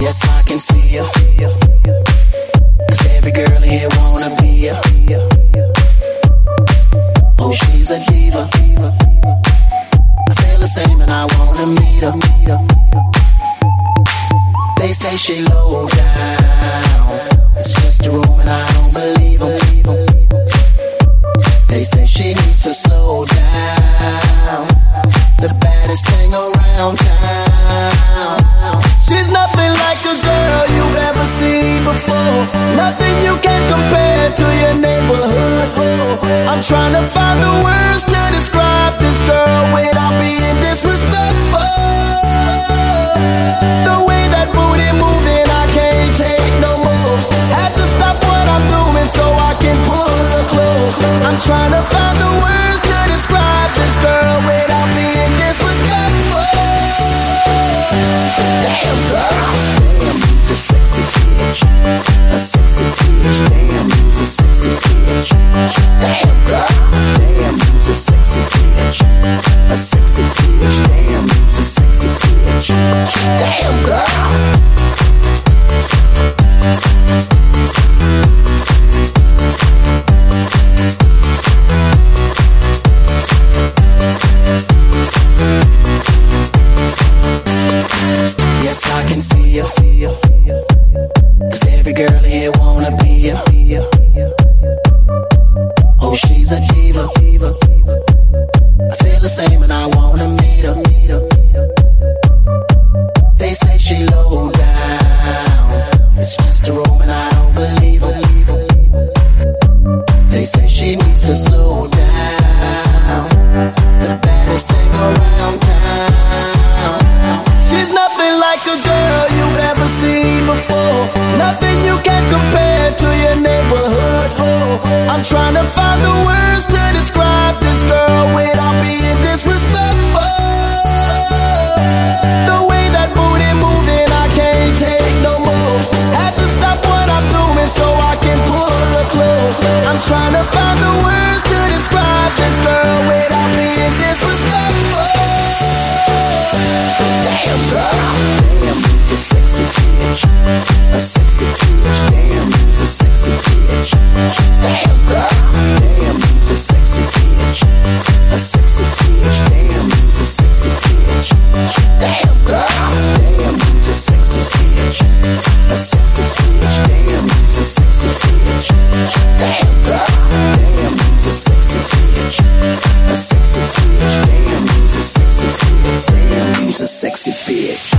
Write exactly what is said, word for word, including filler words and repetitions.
Yes, I can see ya. Cause every girl here wanna be ya. Oh, she's a diva. I feel the same and I wanna meet her. They say she low down. It's just a room and I don't believe them. They say she needs to slow down. The baddest thing around town. She's nothing like a girl you've ever seen before. Nothing you can compare to your neighborhood. I'm trying to find the words to describe this girl without being disrespectful. The way that booty moving, I can't take no more. Had to stop what I'm doing so I can pull her close. I'm trying to find the words to describe this girl without being disrespectful. Damn girl, damn, you's a sexy bitch, a sexy bitch. Damn, you's a sexy bitch. Damn girl, damn, you's a sexy bitch, a sexy bitch. Damn, you's a sexy bitch. Damn girl. Yes, I can see ya. Cause every girl here wanna be ya. Oh, she's a diva. I feel the same and I wanna meet her. They say she low down. It's just a room and I don't believe them. They say she needs to slow down. The baddest thing around town. She's nothing like a girl you've ever seen before. Nothing you can compare to your neighborhood. I'm trying to find the words to describe this girl without being disrespectful. The way that booty moving, I can't take no more. Had to stop what I'm doing so I can pull her close. I'm trying to find the words to describe this girl without being disrespectful. Damn girl, damn, you's a sexy bitch, a sexy bitch. Damn, you's a sexy bitch. Damn girl, damn, you's a sexy bitch, a sexy bitch. Damn, you's a sexy bitch. Damn girl, damn, you's a sexy bitch, a sexy bitch. Damn, you's a sexy bitch. Damn girl, damn, you's a sexy bitch, a sexy bitch. Damn, you's a sexy bitch. Damn, you's a sexy bitch.